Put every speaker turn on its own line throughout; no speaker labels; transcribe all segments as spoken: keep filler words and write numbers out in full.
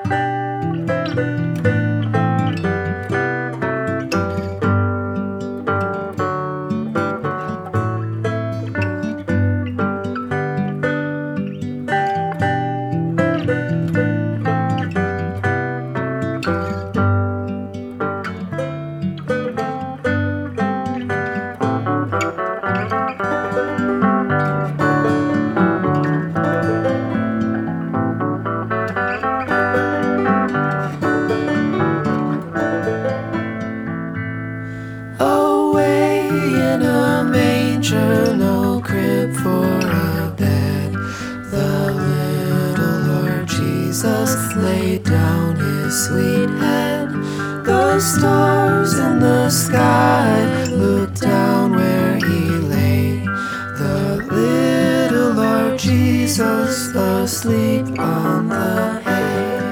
Away in a manger, no crib for a bed, the little Lord Jesus laid down his sweet head. The stars in the sky looked down where he lay, the little Lord Jesus asleep on the hay.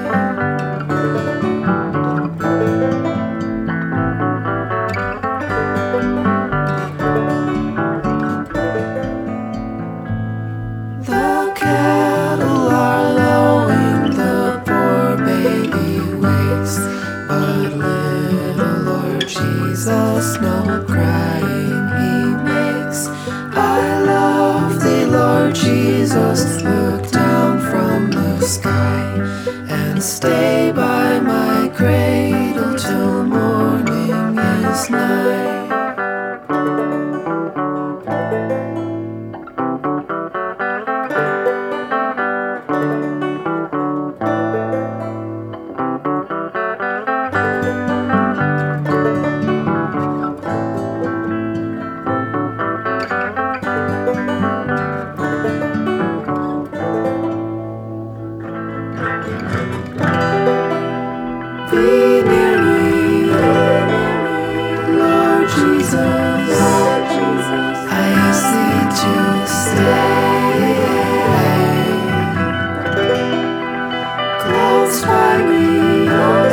The cattle are lowing, the poor baby wakes, but little Lord Jesus no crying he makes. I love thee, Lord Jesus, look down from the sky and stay by my cradle till morning is nigh. Be near me, Lord Jesus, I ask thee to stay close by me,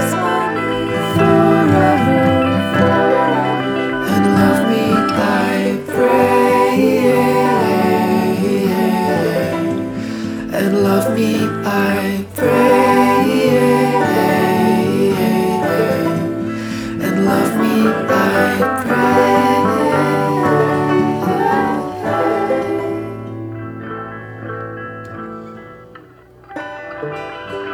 forever, and love me, I pray, and love me, I pray. Love me, I pray.